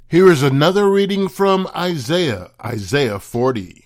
Here is another reading from Isaiah 40.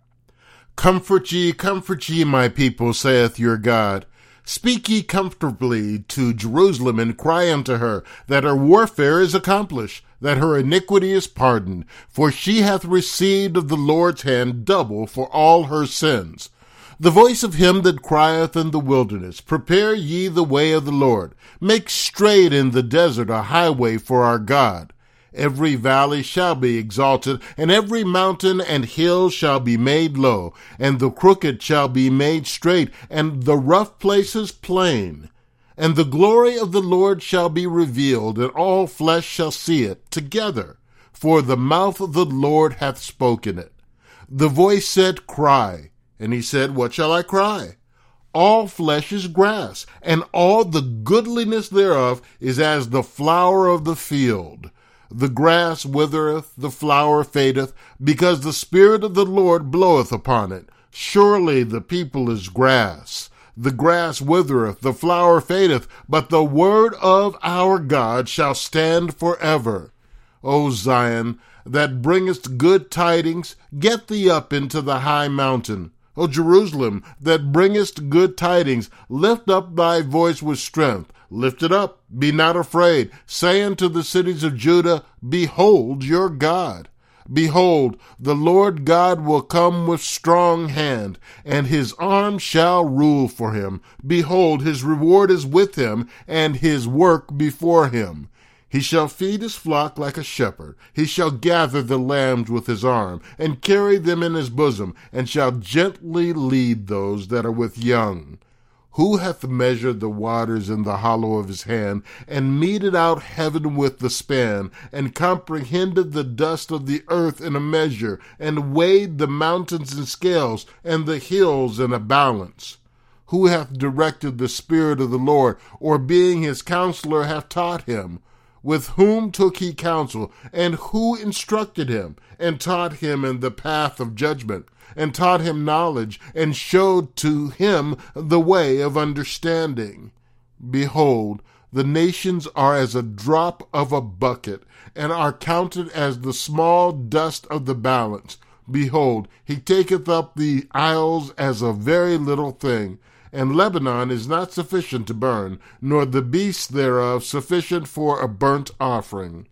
Comfort ye, my people, saith your God. Speak ye comfortably to Jerusalem, and cry unto her, that her warfare is accomplished, that her iniquity is pardoned, for she hath received of the Lord's hand double for all her sins. The voice of him that crieth in the wilderness, prepare ye the way of the Lord, make straight in the desert a highway for our God. Every valley shall be exalted, and every mountain and hill shall be made low, and the crooked shall be made straight, and the rough places plain. And the glory of the Lord shall be revealed, and all flesh shall see it together, for the mouth of the Lord hath spoken it. The voice said, Cry. And he said, What shall I cry? All flesh is grass, and all the goodliness thereof is as the flower of the field. The grass withereth, the flower fadeth, because the Spirit of the Lord bloweth upon it. Surely the people is grass. The grass withereth, the flower fadeth, but the word of our God shall stand forever. O Zion, that bringest good tidings, get thee up into the high mountain. O Jerusalem, that bringest good tidings, lift up thy voice with strength. Lift it up, be not afraid. Say unto the cities of Judah, Behold your God. Behold, the Lord God will come with strong hand, and his arm shall rule for him. Behold, his reward is with him, and his work before him. He shall feed his flock like a shepherd. He shall gather the lambs with his arm, and carry them in his bosom, and shall gently lead those that are with young. Who hath measured the waters in the hollow of his hand, and meted out heaven with the span, and comprehended the dust of the earth in a measure, and weighed the mountains in scales, and the hills in a balance? Who hath directed the Spirit of the Lord, or being his counselor hath taught him? With whom took he counsel, and who instructed him, and taught him in the path of judgment, and taught him knowledge, and showed to him the way of understanding? Behold, the nations are as a drop of a bucket, and are counted as the small dust of the balance. Behold, he taketh up the isles as a very little thing. And Lebanon is not sufficient to burn, nor the beasts thereof sufficient for a burnt offering.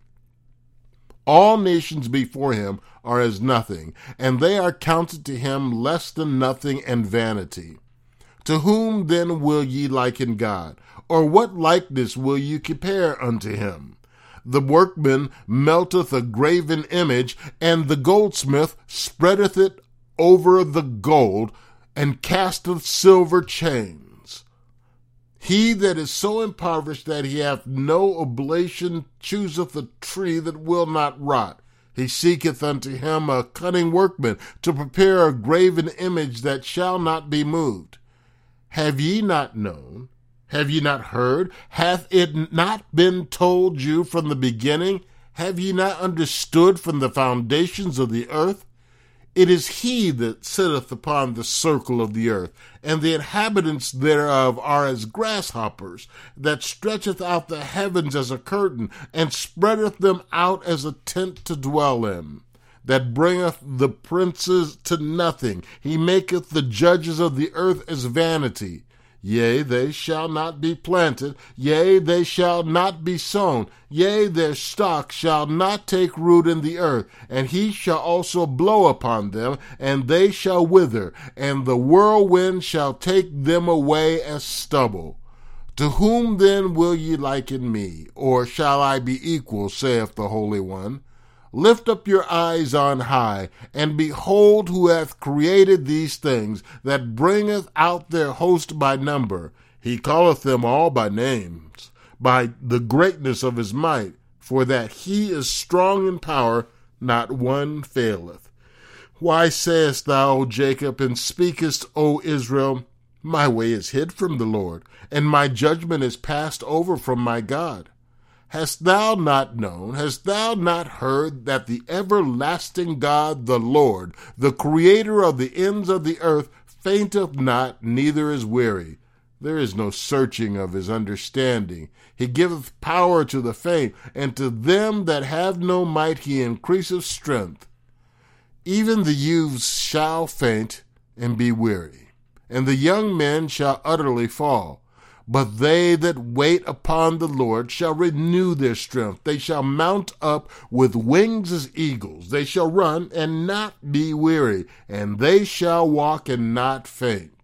All nations before him are as nothing, and they are counted to him less than nothing and vanity. To whom then will ye liken God? Or what likeness will ye compare unto him? The workman melteth a graven image, and the goldsmith spreadeth it over the gold, and casteth silver chains. He that is so impoverished that he hath no oblation chooseth a tree that will not rot. He seeketh unto him a cunning workman to prepare a graven image that shall not be moved. Have ye not known? Have ye not heard? Hath it not been told you from the beginning? Have ye not understood from the foundations of the earth? It is he that sitteth upon the circle of the earth, and the inhabitants thereof are as grasshoppers, that stretcheth out the heavens as a curtain, and spreadeth them out as a tent to dwell in, that bringeth the princes to nothing. He maketh the judges of the earth as vanity. Yea, they shall not be planted, yea, they shall not be sown, yea, their stock shall not take root in the earth, and he shall also blow upon them, and they shall wither, and the whirlwind shall take them away as stubble. To whom then will ye liken me, or shall I be equal, saith the Holy One? Lift up your eyes on high, and behold who hath created these things, that bringeth out their host by number. He calleth them all by names, by the greatness of his might, for that he is strong in power, not one faileth. Why sayest thou, O Jacob, and speakest, O Israel, My way is hid from the Lord, and my judgment is passed over from my God? Hast thou not known, hast thou not heard, that the everlasting God, the Lord, the creator of the ends of the earth, fainteth not, neither is weary? There is no searching of his understanding. He giveth power to the faint, and to them that have no might he increaseth strength. Even the youths shall faint and be weary, and the young men shall utterly fall. But they that wait upon the Lord shall renew their strength. They shall mount up with wings as eagles. They shall run and not be weary, and they shall walk and not faint.